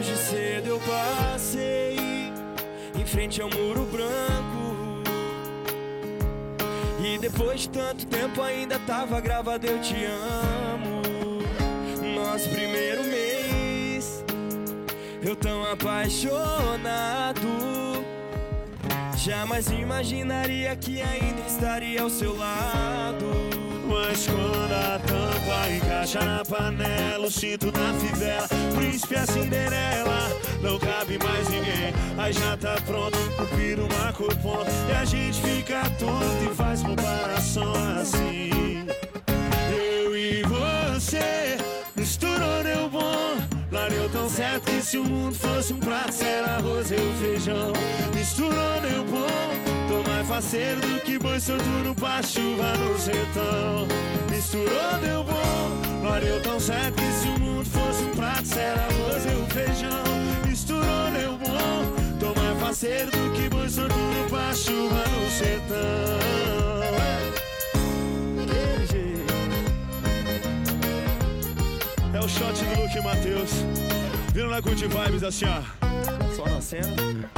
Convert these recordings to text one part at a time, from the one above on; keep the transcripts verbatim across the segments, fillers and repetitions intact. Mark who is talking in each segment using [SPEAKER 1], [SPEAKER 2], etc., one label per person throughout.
[SPEAKER 1] hoje cedo eu passei em frente ao muro branco, e depois de tanto tempo ainda tava gravado eu te amo. Nosso primeiro mês, eu tão apaixonado, jamais imaginaria que ainda estaria ao seu lado.
[SPEAKER 2] Mas quando a tampa encaixa na panela, o cinto na fivela, príncipe a Cinderela, não cabe mais ninguém. Aí já tá pronto, o piro marca o ponto, e a gente fica tonto e faz comparação assim. Eu e você, misturou, deu bom. Lá deu tão certo que se o mundo fosse um prato, era arroz e o feijão. Misturou, deu bom. Tô mais faceiro do que boi sortudo pra chuva no sertão. Misturou, deu bom. Lá deu tão certo que se o mundo fosse um prato, era arroz e o feijão. Misturou, deu bom. Tô mais faceiro do que boi sortudo pra chuva no sertão. É o shot do Luke e Matheus, vindo na Good Vibes assim, ó,
[SPEAKER 1] só na cena.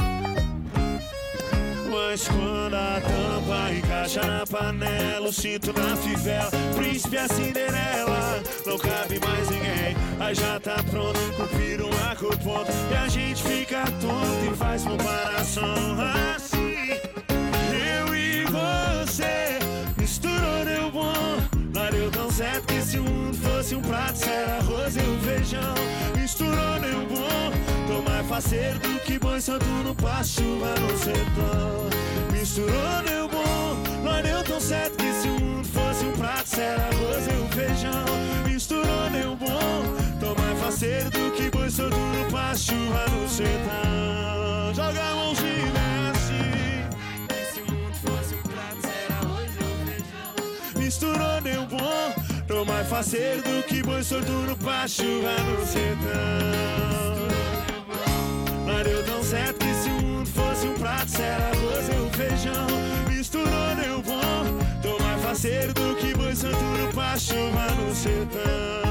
[SPEAKER 2] Mas quando a tampa encaixa na panela, o cinto na fivela, príncipe a Cinderela, não cabe mais ninguém. Aí já tá pronto, o piro marca o ponto, e a gente fica tonto e faz comparação assim. Eu e você, misturou, deu bom. Lá deu tão certo que se o mundo fosse um prato, era arroz e o feijão. Misturou, deu bom. Tô mais faceiro do que boi sortudo pra chuva no sertão. Misturou, deu bom. Lá deu tão certo que se o mundo fosse um prato, era arroz e o feijão. Misturou, deu bom. Tô mais faceiro do que boi sortudo pra chuva no sertão. Joga a mãozinha assim.
[SPEAKER 1] E se o mundo fosse um prato, era arroz e o feijão.
[SPEAKER 2] Misturou, deu bom. Tô mais faceiro do que boi sortudo pra chuva no sertão. Lá deu tão certo que se o mundo fosse um prato, era arroz e o feijão. Misturou, deu bom. Tô mais faceiro do que boi sortudo pra chuva no sertão.